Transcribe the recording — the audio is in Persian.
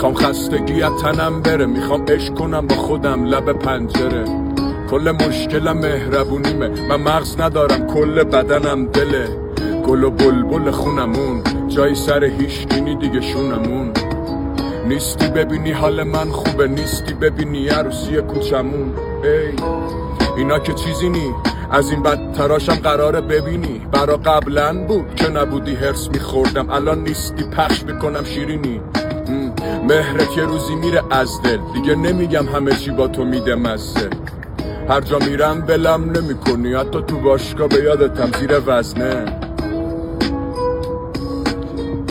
میخوام خستگی از تنم بره، میخوام عشق کنم با خودم لب پنجره. کل مشکلم مهربونیمه، من مغز ندارم کل بدنم دله. گل و بلبل خونمون جای سر هیشگینی دیگه شونمون. نیستی ببینی حال من خوبه، نیستی ببینی عروسی کوچمون. ای اینا که چیزی نی، از این بدتراشم قراره ببینی. برا قبلن بود که نبودی هرس میخوردم، الان نیستی پخش بکنم شیرینی. مهرت یه روزی میره از دل، دیگه نمیگم همه چی با تو میده مزه. هر جا میرم بلم نمی کنی، حتی تو باشگاه به یادتم زیر وزنه.